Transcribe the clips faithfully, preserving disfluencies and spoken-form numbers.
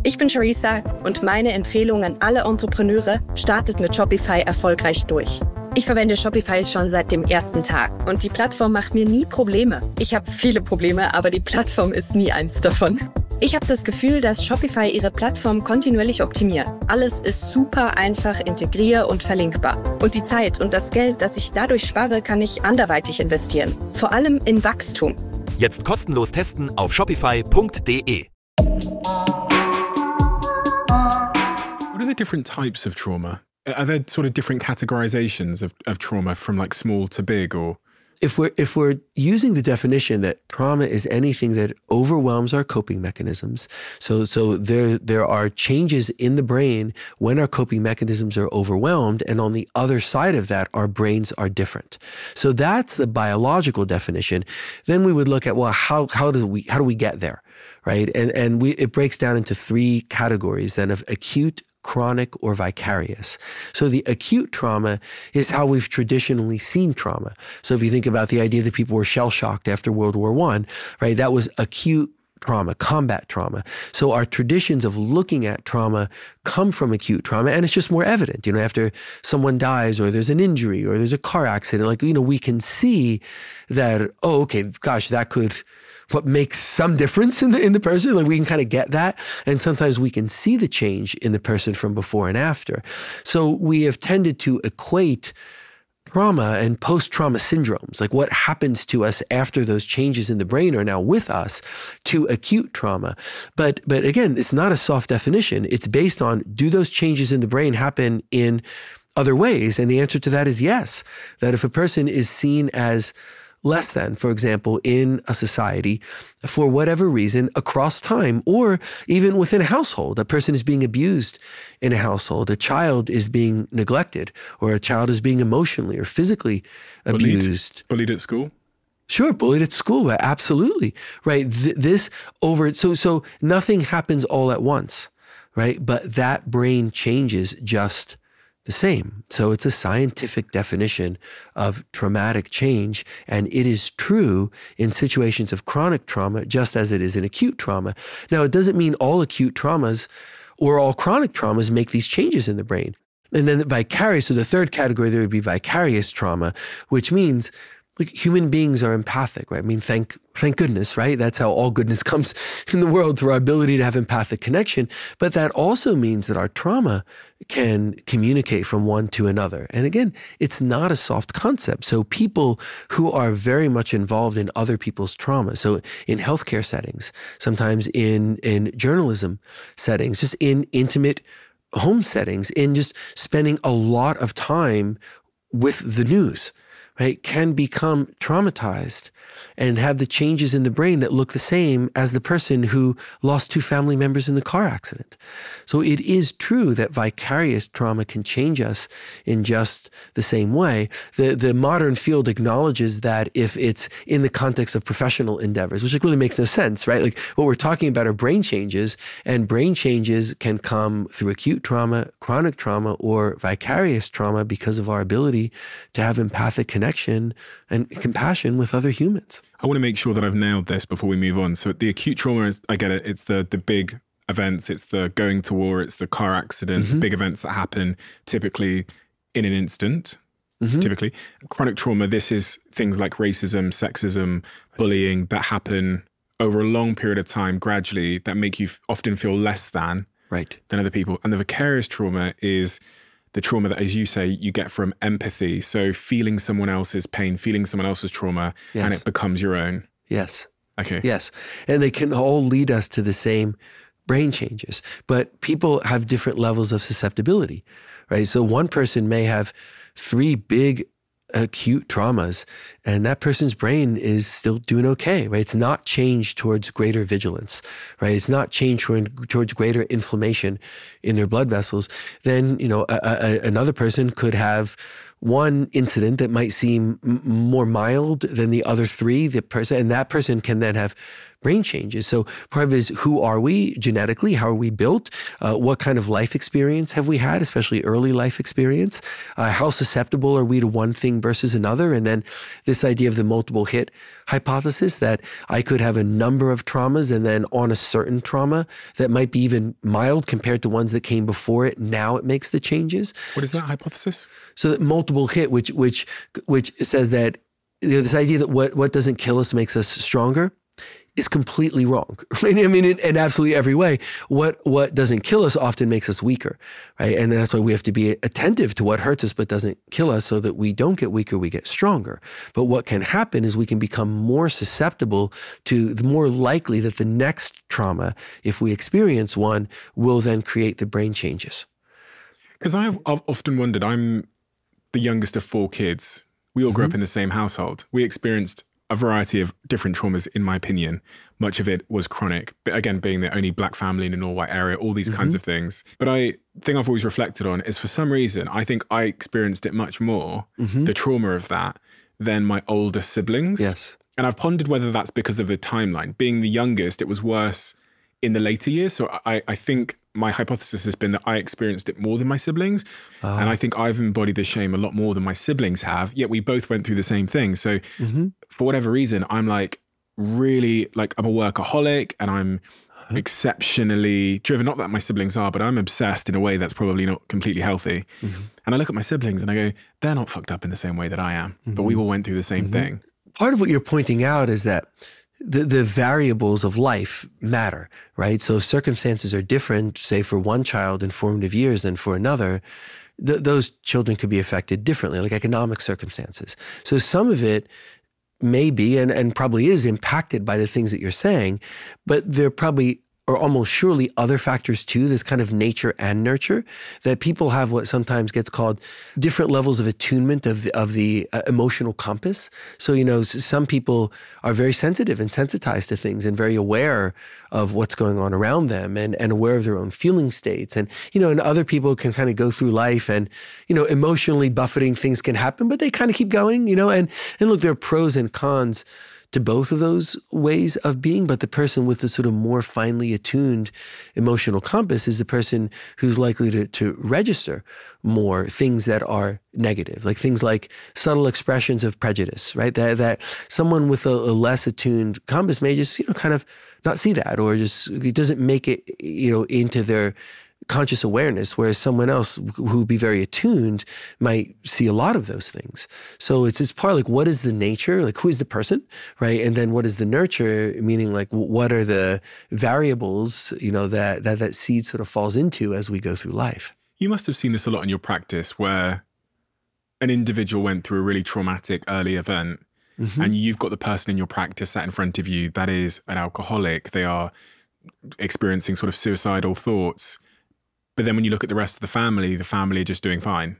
Ich bin Charissa und meine Empfehlung an alle Entrepreneure: startet mit Shopify erfolgreich durch. Ich verwende Shopify schon seit dem ersten Tag und die Plattform macht mir nie Probleme. Ich habe viele Probleme, aber die Plattform ist nie eins davon. Ich habe das Gefühl, dass Shopify ihre Plattform kontinuierlich optimiert. Alles ist super einfach, integrier- und verlinkbar. Und die Zeit und das Geld, das ich dadurch spare, kann ich anderweitig investieren. Vor allem in Wachstum. Jetzt kostenlos testen auf shopify punkt de. What are the different types of trauma? Are there sort of different categorizations of, of trauma from like small to big, or? If we're, if we're using the definition that trauma is anything that overwhelms our coping mechanisms, so, so there, there are changes in the brain when our coping mechanisms are overwhelmed, and on the other side of that, our brains are different. So that's the biological definition. Then we would look at, well, how, how do we, how do we get there, right? And, and we, it breaks down into three categories then of acute, chronic, or vicarious. So the acute trauma is how we've traditionally seen trauma. So if you think about the idea that people were shell-shocked after World War One, right, that was acute trauma, combat trauma. So our traditions of looking at trauma come from acute trauma, and it's just more evident, you know, after someone dies or there's an injury or there's a car accident, like, you know, we can see that, oh, okay, gosh, that could what makes some difference in the in the person. Like, we can kind of get that. And sometimes we can see the change in the person from before and after. So we have tended to equate trauma and post-trauma syndromes, like what happens to us after those changes in the brain are now with us, to acute trauma. But but again, it's not a soft definition. It's based on, do those changes in the brain happen in other ways? And the answer to that is yes. That if a person is seen as less than, for example, in a society, for whatever reason, across time, or even within a household, a person is being abused in a household, a child is being neglected, or a child is being emotionally or physically abused. Bullied, bullied at school? Sure, bullied at school, absolutely, right? Th- this over, so so nothing happens all at once, right? But that brain changes just the same. So it's a scientific definition of traumatic change, and it is true in situations of chronic trauma just as it is in acute trauma. Now, it doesn't mean all acute traumas or all chronic traumas make these changes in the brain. And then the vicarious, so the third category, there would be vicarious trauma, which means like human beings are empathic, right? I mean, thank thank goodness, right? That's how all goodness comes in the world, through our ability to have empathic connection. But that also means that our trauma can communicate from one to another. And again, it's not a soft concept. So people who are very much involved in other people's trauma, so in healthcare settings, sometimes in, in journalism settings, just in intimate home settings, in just spending a lot of time with the news, right, can become traumatized and have the changes in the brain that look the same as the person who lost two family members in the car accident. So it is true that vicarious trauma can change us in just the same way. The the modern field acknowledges that if it's in the context of professional endeavors, which really makes no sense, right? Like, what we're talking about are brain changes, and brain changes can come through acute trauma, chronic trauma, or vicarious trauma because of our ability to have empathic connection and compassion with other humans. I want to make sure that I've nailed this before we move on. So the acute trauma is, I get it, it's the the big events, it's the going to war, it's the car accident, mm-hmm. the big events that happen typically in an instant, mm-hmm. typically. Chronic trauma, this is things like racism, sexism, bullying that happen over a long period of time, gradually, that make you f- often feel less than, right. than other people. And the vicarious trauma is the trauma that, as you say, you get from empathy. So feeling someone else's pain, feeling someone else's trauma, yes. and it becomes your own. Yes. Okay. Yes. And they can all lead us to the same brain changes. But people have different levels of susceptibility, right? So one person may have three big acute traumas, and that person's brain is still doing okay, right? It's not changed towards greater vigilance, right? It's not changed towards greater inflammation in their blood vessels. Then, you know, a, a, another person could have one incident that might seem m- more mild than the other three, the person, and that person can then have brain changes. So part of it is, who are we genetically? How are we built? Uh, what kind of life experience have we had, especially early life experience? Uh, how susceptible are we to one thing versus another? And then this idea of the multiple hit hypothesis, that I could have a number of traumas and then on a certain trauma that might be even mild compared to ones that came before it, now it makes the changes. What is that hypothesis? So that multiple hit, which which which says that, you know, this idea that what what doesn't kill us makes us stronger, is completely wrong. I mean, in, in absolutely every way. What what doesn't kill us often makes us weaker, right? And that's why we have to be attentive to what hurts us but doesn't kill us, so that we don't get weaker, we get stronger. But what can happen is we can become more susceptible to, the more likely that the next trauma, if we experience one, will then create the brain changes. Because I've, I've often wondered, I'm the youngest of four kids. We all grew mm-hmm. up in the same household. We experienced a variety of different traumas, in my opinion. Much of it was chronic, but again, being the only black family in an all-white area, all these mm-hmm. kinds of things. But I thing I've always reflected on is, for some reason, I think I experienced it much more, mm-hmm. the trauma of that, than my older siblings. Yes. And I've pondered whether that's because of the timeline. Being the youngest, it was worse in the later years. So I, I think my hypothesis has been that I experienced it more than my siblings. Uh, and I think I've embodied the shame a lot more than my siblings have, yet we both went through the same thing. So mm-hmm. for whatever reason, I'm like really, like I'm a workaholic and I'm uh-huh. exceptionally driven. Not that my siblings are, but I'm obsessed in a way that's probably not completely healthy. Mm-hmm. And I look at my siblings and I go, they're not fucked up in the same way that I am, mm-hmm. but we all went through the same mm-hmm. thing. Part of what you're pointing out is that The, the variables of life matter, right? So if circumstances are different, say for one child in formative years than for another, th- those children could be affected differently, like economic circumstances. So some of it may be, and, and probably is, impacted by the things that you're saying, but there probably or almost surely other factors too, this kind of nature and nurture, that people have what sometimes gets called different levels of attunement of the, of the uh, emotional compass. So, you know, some people are very sensitive and sensitized to things and very aware of what's going on around them and, and aware of their own feeling states. And, you know, and other people can kind of go through life and, you know, emotionally buffeting things can happen, but they kind of keep going, you know, and, and look, there are pros and cons to both of those ways of being, but the person with the sort of more finely attuned emotional compass is the person who's likely to, to register more things that are negative, like things like subtle expressions of prejudice, right? That that someone with a, a less attuned compass may just, you know, kind of not see that, or just, it doesn't make it, you know, into their conscious awareness, whereas someone else who would be very attuned might see a lot of those things. So it's it's part of like, what is the nature, like who is the person, right? And then what is the nurture, meaning like what are the variables, you know, that that, that seed sort of falls into as we go through life. You must have seen this a lot in your practice where an individual went through a really traumatic early event, mm-hmm. and you've got the person in your practice sat in front of you that is an alcoholic. They are experiencing sort of suicidal thoughts. But then when you look at the rest of the family, the family are just doing fine.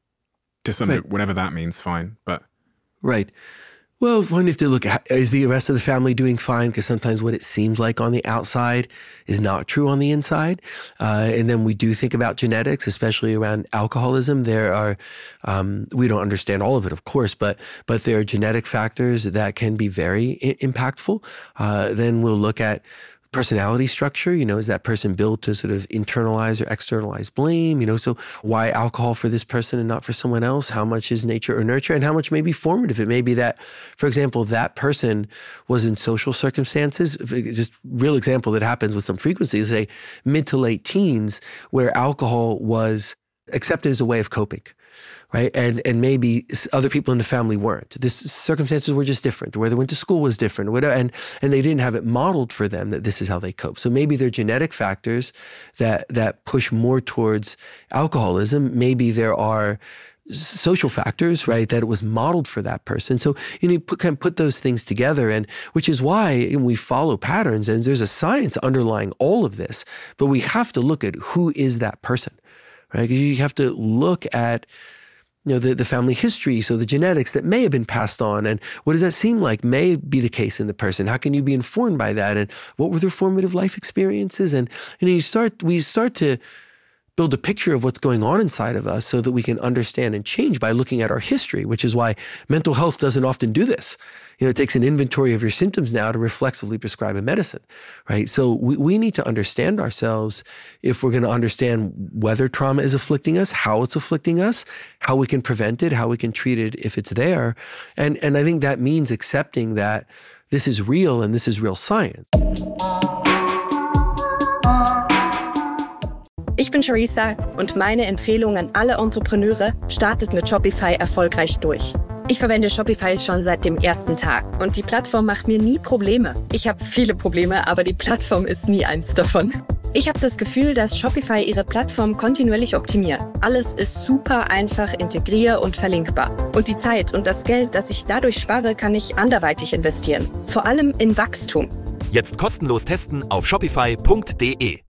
To some, right. whatever that means, fine. But right. Well, one have to look at, is the rest of the family doing fine? Because sometimes what it seems like on the outside is not true on the inside. Uh, and then we do think about genetics, especially around alcoholism. There are, um, we don't understand all of it, of course, but but there are genetic factors that can be very I- impactful. Uh, then we'll look at personality structure, you know, is that person built to sort of internalize or externalize blame? You know, so why alcohol for this person and not for someone else? How much is nature or nurture, and how much may be formative? It may be that, for example, that person was in social circumstances, just real example that happens with some frequency, say mid to late teens, where alcohol was accepted as a way of coping. Right. And and maybe other people in the family weren't. The circumstances were just different. Where they went to school was different. Whatever, and and they didn't have it modeled for them that this is how they cope. So maybe there are genetic factors that that push more towards alcoholism. Maybe there are social factors, right, that it was modeled for that person. So you need to put, kind of put those things together, and which is why we follow patterns, and there's a science underlying all of this. But we have to look at who is that person, right? Because you have to look at, you know, the, the family history, so the genetics that may have been passed on, and what does that seem like may be the case in the person? How can you be informed by that? And what were their formative life experiences? And, and you start, we start to build a picture of what's going on inside of us so that we can understand and change by looking at our history, which is why mental health doesn't often do this. You know, it takes an inventory of your symptoms now to reflexively prescribe a medicine, right? So we, we need to understand ourselves if we're going to understand whether trauma is afflicting us, how it's afflicting us, how we can prevent it, how we can treat it if it's there. And, and I think that means accepting that this is real and this is real science. Ich bin Charissa und meine Empfehlung an alle Entrepreneure: startet mit Shopify erfolgreich durch. Ich verwende Shopify schon seit dem ersten Tag und die Plattform macht mir nie Probleme. Ich habe viele Probleme, aber die Plattform ist nie eins davon. Ich habe das Gefühl, dass Shopify ihre Plattform kontinuierlich optimiert. Alles ist super einfach, integrier- und verlinkbar. Und die Zeit und das Geld, das ich dadurch spare, kann ich anderweitig investieren. Vor allem in Wachstum. Jetzt kostenlos testen auf shopify punkt de.